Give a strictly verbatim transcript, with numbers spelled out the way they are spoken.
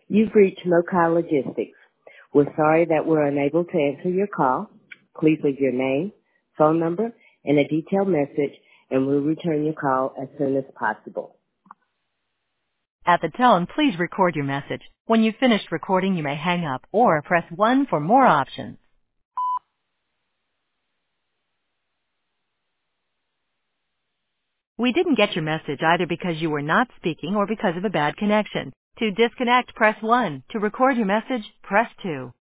You've reached Mokai Logistics. We're sorry that we're unable to answer your call. Please leave your name, phone number, and a detailed message, and we'll return your call as soon as possible. At the tone, please record your message. When you've finished recording, you may hang up or press one for more options. We didn't get your message either because you were not speaking or because of a bad connection. To disconnect, press one. To record your message, press two.